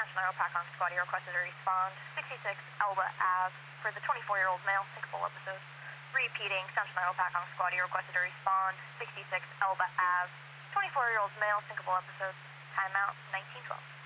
Township Packon Squad, you requested to respond. 66 Elba Ave for the 24-year-old male syncopal episode. Repeating, Township Packon Squad, you requested to respond. 66 Elba Ave, 24-year-old male syncopal episode. Timeout 1912.